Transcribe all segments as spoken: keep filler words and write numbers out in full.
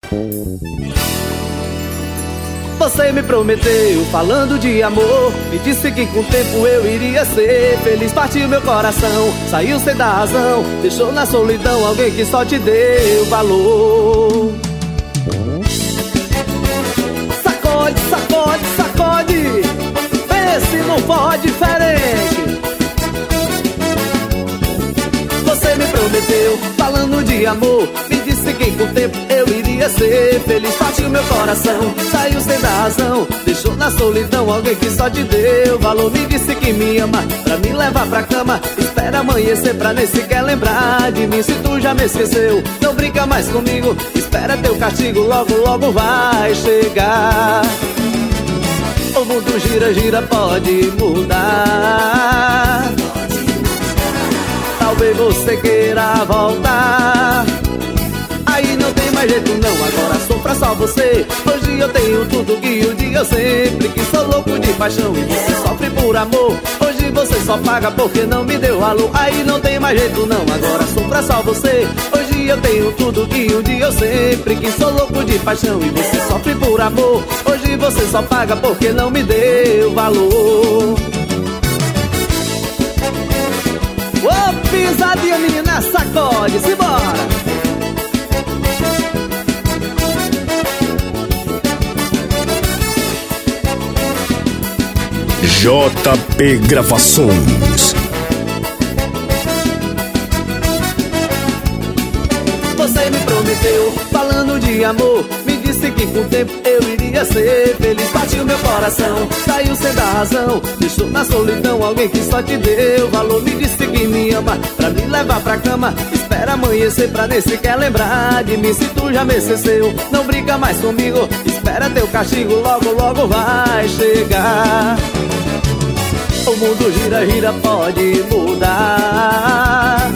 Você me prometeu, falando de amor, me disse que com o tempo eu iria ser feliz. Partiu meu coração, saiu sem dar razão, deixou na solidão alguém que só te deu valor. Sacode, sacode, sacode, vê se não for diferente. Você me prometeu, falando de amor, me disse que com o tempo eu iria ser feliz. Partiu meu coração, saiu sem dar razão, deixou na solidão alguém que só te deu valor. Me disse que me ama, pra me levar pra cama, espera amanhecer pra nem sequer lembrar de mim. Se tu já me esqueceu, não brinca mais comigo, espera teu castigo, logo logo vai chegar. O mundo gira, gira, pode mudar, talvez você queira voltar. Aí não tem mais jeito não, agora sofra só você. Hoje eu tenho tudo que um dia eu sempre quis. Sou louco de paixão e você sofre por amor. Hoje você só paga porque não me deu valor. Aí não tem mais jeito não, agora sofra só você. Hoje eu tenho tudo que um dia eu sempre quis. Sou louco de paixão e você sofre por amor. Hoje você só paga porque não me deu valor. Ô, pisadinha menina, sacode, simbora! J P Gravações. Você me prometeu, falando de amor, me disse que com o tempo eu iria ser feliz. Partiu meu coração, saiu sem dar razão, deixou na solidão alguém que só te deu valor. Me disse que me ama, pra me levar pra cama, espera amanhecer pra nem sequer lembrar de mim. Se tu já me esqueceu, não brinca mais comigo, espera teu castigo, logo logo vai chegar. O mundo gira, gira, pode mudar,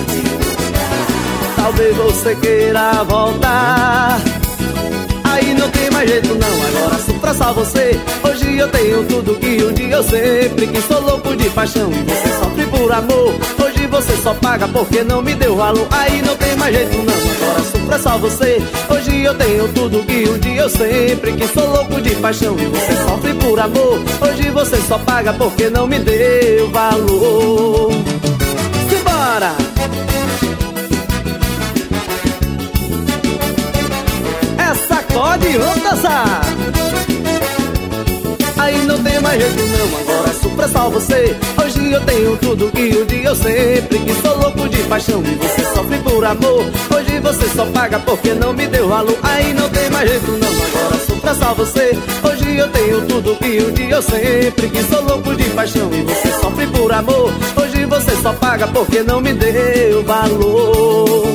talvez você queira voltar. Aí não tem mais jeito não, agora sofra só você. Hoje eu tenho tudo que um dia eu sempre quis. Sou louco de paixão e você sofre por amor. Hoje você só paga porque não me deu valor. Aí não tem mais jeito não, agora sofra só você. Hoje eu tenho tudo que um dia eu sempre quis. Sou louco de paixão e você sofre por amor. Hoje você só paga porque não me deu valor. Simbora! Pode, vamos dançar. Aí não tem mais jeito não, agora sofra só você. Hoje eu tenho tudo que um dia eu sempre quis. Sou louco de paixão e você sofre por amor. Hoje você só paga porque não me deu valor. Aí não tem mais jeito não, agora sofra só você. Hoje eu tenho tudo que um dia eu sempre quis. Sou louco de paixão e você sofre por amor. Hoje você só paga porque não me deu valor.